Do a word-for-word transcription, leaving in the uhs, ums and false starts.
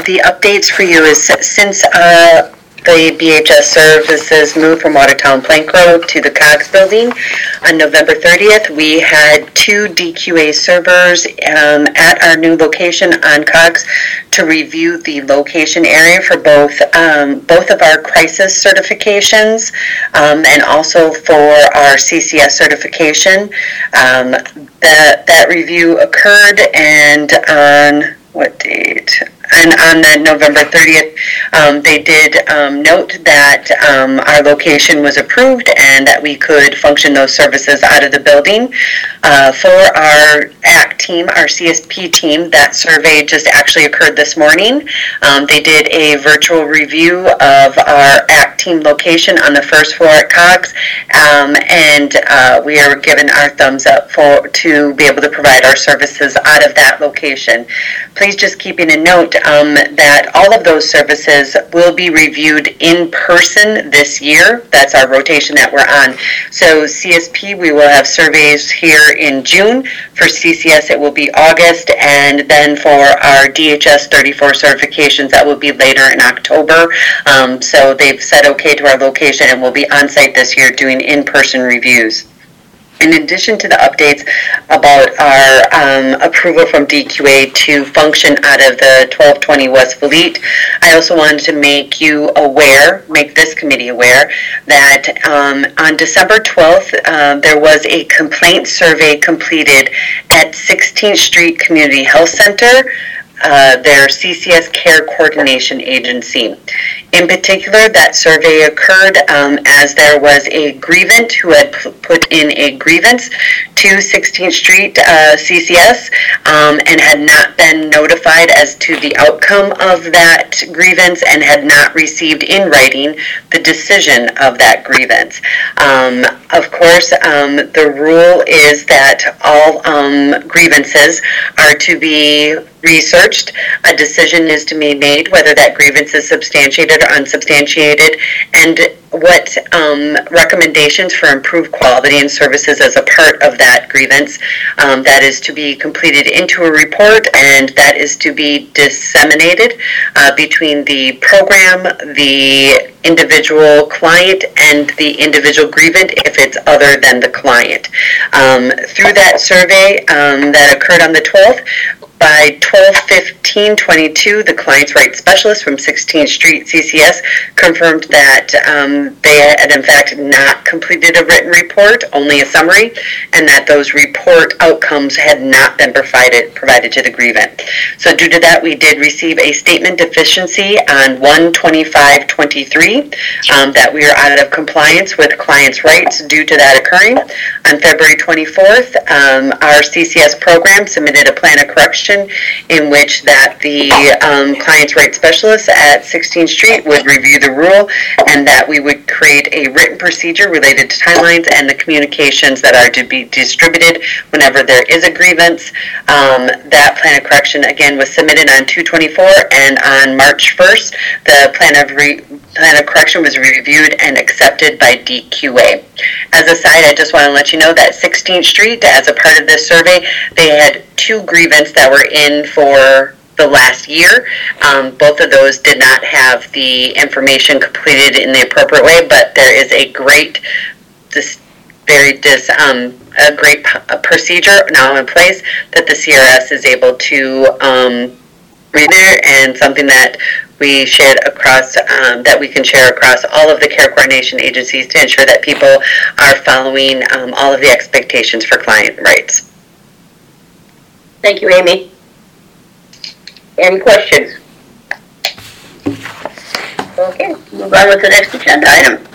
the updates for you is since uh, the B H S services moved from Watertown Plank Road to the Cox building on November thirtieth, we had two D Q A servers um, at our new location on Cox to review the location area for both um, both of our crisis certifications um, and also for our C C S certification. Um, that, that review occurred, and on what date? And on that November thirtieth, um, they did um, note that um, our location was approved and that we could function those services out of the building. Uh, for our A C T team, our C S P team, that survey just actually occurred this morning. Um, they did a virtual review of our A C T team location on the first floor at Cox, um, and uh, we are given our thumbs up for to be able to provide our services out of that location. Please just keeping a note Um, that all of those services will be reviewed in person this year. That's our rotation that we're on. So C S P, we will have surveys here in June. For C C S, it will be August. And then for our D H S thirty-four certifications, that will be later in October. Um, so they've said okay to our location, and we'll be on site this year doing in-person reviews. In addition to the updates about our um, approval from D Q A to function out of the twelve twenty West Fleet, I also wanted to make you aware, make this committee aware, that um, on December twelfth, uh, there was a complaint survey completed at sixteenth Street Community Health Center, uh, their C C S Care Coordination Agency. In particular, that survey occurred um, as there was a grievant who had p- put in a grievance to sixteenth Street uh, C C S um, and had not been notified as to the outcome of that grievance and had not received in writing the decision of that grievance. Um, of course, um, the rule is that all um, grievances are to be researched. A decision is to be made whether that grievance is substantiated or unsubstantiated, and what um, recommendations for improved quality and services as a part of that grievance. Um, that is to be completed into a report, and that is to be disseminated uh, between the program, the individual client, and the individual grievant if it's other than the client. Um, through that survey um, that occurred on the twelfth, by twelve fifteen twenty-two, the client's rights specialist from sixteenth Street C C S confirmed that um, they had in fact not completed a written report, only a summary, and that those report outcomes had not been provided provided to the grievant. So due to that, we did receive a statement deficiency on one twenty-five twenty-three um, that we are out of compliance with client's rights due to that occurring. On February twenty-fourth, um, our C C S program submitted a plan of correction in which that the um, client's rights specialist at sixteenth Street would review the rule, and that we would create a written procedure related to timelines and the communications that are to be distributed whenever there is a grievance. Um, that plan of correction again was submitted on two twenty-four, and on March first, the plan of re- plan of correction was reviewed and accepted by D Q A. As a side, I just want to let you know that sixteenth Street, as a part of this survey, they had two grievances that were in for the last year. Um, both of those did not have the information completed in the appropriate way, but there is a great, this very dis, um, a great p- a procedure now in place that the C R S is able to um, read there, and something that we shared across, um, that we can share across all of the care coordination agencies to ensure that people are following um, all of the expectations for client rights. Thank you, Amy. Any questions? Okay, move on with the next agenda item.